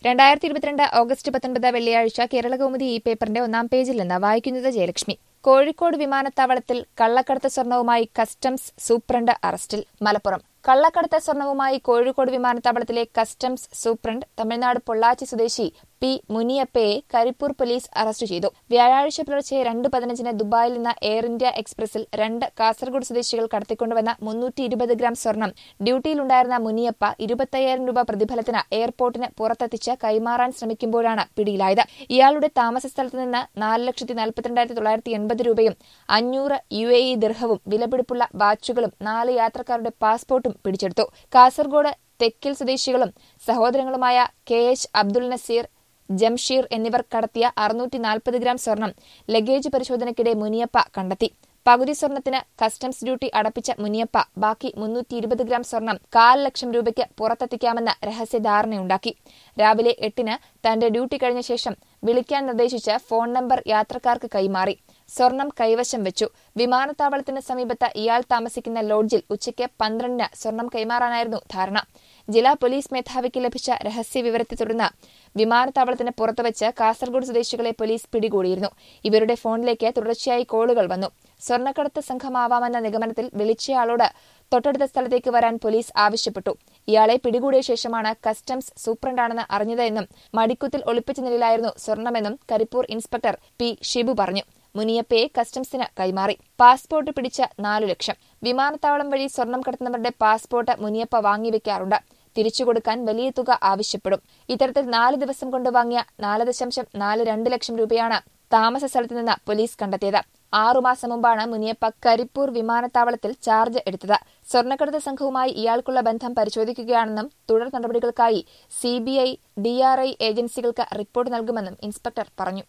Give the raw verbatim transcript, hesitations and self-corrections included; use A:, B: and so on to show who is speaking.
A: രണ്ടായിരത്തി ഇരുപത്തിരണ്ട് ഓഗസ്റ്റ് പത്തൊൻപത് വെള്ളിയാഴ്ച കേരളകൗമുദി ഈ പേപ്പറിന്റെ ഒന്നാം പേജിൽ നിന്ന് വായിക്കുന്നത് ജയലക്ഷ്മി. കോഴിക്കോട് വിമാനത്താവളത്തിൽ കള്ളക്കടത്ത് സ്വർണവുമായി കസ്റ്റംസ് സൂപ്രണ്ട് അറസ്റ്റിൽ. മലപ്പുറം കള്ളക്കടത്ത് സ്വർണവുമായി കോഴിക്കോട് വിമാനത്താവളത്തിലെ കസ്റ്റംസ് സൂപ്രണ്ട് തമിഴ്നാട് പൊള്ളാച്ചി സ്വദേശി പി മുനിയപ്പയെ കരിപ്പൂർ പോലീസ് അറസ്റ്റ് ചെയ്തു. വ്യാഴാഴ്ച പുലർച്ചെ രണ്ട് പതിനഞ്ചിന് ദുബായിൽ നിന്ന് എയർ ഇന്ത്യ എക്സ്പ്രസിൽ രണ്ട് കാസർഗോഡ് സ്വദേശികൾ കടത്തിക്കൊണ്ടുവന്ന മുന്നൂറ്റി ഇരുപത് ഗ്രാം സ്വർണം ഡ്യൂട്ടിയിലുണ്ടായിരുന്ന മുനിയപ്പ ഇരുപത്തയ്യായിരം രൂപ പ്രതിഫലത്തിന് എയർപോർട്ടിന് പുറത്തെത്തിച്ച് കൈമാറാൻ ശ്രമിക്കുമ്പോഴാണ് പിടിയിലായത്. ഇയാളുടെ താമസ സ്ഥലത്ത് നിന്ന് നാല് ലക്ഷത്തി നാൽപ്പത്തിരണ്ടായിരത്തി തൊള്ളായിരത്തി എൺപത് രൂപയും അഞ്ഞൂറ് യു എ ഇ ദിർഹവും വിലപിടിപ്പുള്ള വാച്ചുകളും നാല് യാത്രക്കാരുടെ പാസ്പോർട്ടും പിടിച്ചെടുത്തു. കാസർഗോഡ് തെക്കിൽ സ്വദേശികളും സഹോദരങ്ങളുമായ കെ എച്ച് അബ്ദുൽ നസീർ, ജംഷീർ എന്നിവർ കടത്തിയ അറുന്നൂറ്റി നാൽപ്പത് ഗ്രാം സ്വർണം ലഗേജ് പരിശോധനയ്ക്കിടെ മുനിയപ്പ കണ്ടെത്തി. പകുതി സ്വർണത്തിന് കസ്റ്റംസ് ഡ്യൂട്ടി അടപ്പിച്ച മുനിയപ്പ ബാക്കി മുന്നൂറ്റി ഇരുപത് ഗ്രാം സ്വർണം കാൽ ലക്ഷം രൂപയ്ക്ക് പുറത്തെത്തിക്കാമെന്ന് രഹസ്യധാരണയുണ്ടാക്കി. രാവിലെ എട്ടിന് തന്റെ ഡ്യൂട്ടി കഴിഞ്ഞ ശേഷം വിളിക്കാൻ നിർദ്ദേശിച്ച് ഫോൺ നമ്പർ യാത്രക്കാർക്ക് കൈമാറി. സ്വർണം കൈവശം വെച്ചു. വിമാനത്താവളത്തിന് സമീപത്ത് ഇയാൾ താമസിക്കുന്ന ലോഡ്ജിൽ ഉച്ചയ്ക്ക് പന്ത്രണ്ടിന് സ്വർണം കൈമാറാനായിരുന്നു ധാരണ. ജില്ലാ പോലീസ് മേധാവിക്ക് ലഭിച്ച രഹസ്യ വിവരത്തെ തുടർന്ന് വിമാനത്താവളത്തിന് പുറത്തുവച്ച് കാസർഗോഡ് സ്വദേശികളെ പോലീസ് പിടികൂടിയിരുന്നു. ഇവരുടെ ഫോണിലേക്ക് തുടർച്ചയായി കോളുകൾ വന്നു. സ്വർണ്ണക്കടത്ത് സംഘമാവാമെന്ന നിഗമനത്തിൽ വിളിച്ചയാളോട് തൊട്ടടുത്ത സ്ഥലത്തേക്ക് വരാൻ പോലീസ് ആവശ്യപ്പെട്ടു. ഇയാളെ പിടികൂടിയ ശേഷമാണ് കസ്റ്റംസ് സൂപ്രണ്ടാണെന്ന് അറിഞ്ഞതെന്നും മടിക്കുത്തിൽ ഒളിപ്പിച്ച നിലയിലായിരുന്നു സ്വർണമെന്നും കരിപ്പൂർ ഇൻസ്പെക്ടർ പി ഷിബു പറഞ്ഞു. മുനിയപ്പയെ കസ്റ്റംസിന് കൈമാറി. പാസ്പോർട്ട് പിടിച്ച് നാലു ലക്ഷം. വിമാനത്താവളം വഴി സ്വർണം കടത്തുന്നവരുടെ പാസ്പോർട്ട് മുനിയപ്പ വാങ്ങിവെക്കാറുണ്ട്. തിരിച്ചുകൊടുക്കാൻ വലിയ തുക ആവശ്യപ്പെടും. ഇത്തരത്തിൽ നാല് ദിവസം കൊണ്ട് വാങ്ങിയ നാല് ദശാംശം നാല് രണ്ട് ലക്ഷം രൂപയാണ് താമസ സ്ഥലത്ത് നിന്ന് പോലീസ് കണ്ടെത്തിയത്. ആറുമാസം മുമ്പാണ് മുനിയപ്പ കരിപ്പൂർ വിമാനത്താവളത്തിൽ ചാർജ് എടുത്തത്. സ്വർണ്ണക്കടത്ത് സംഘവുമായി ഇയാൾക്കുള്ള ബന്ധം പരിശോധിക്കുകയാണെന്നും തുടർ നടപടികൾക്കായി C B I, D R I ഏജൻസികൾക്ക് റിപ്പോർട്ട് നൽകുമെന്നും ഇൻസ്പെക്ടർ പറഞ്ഞു.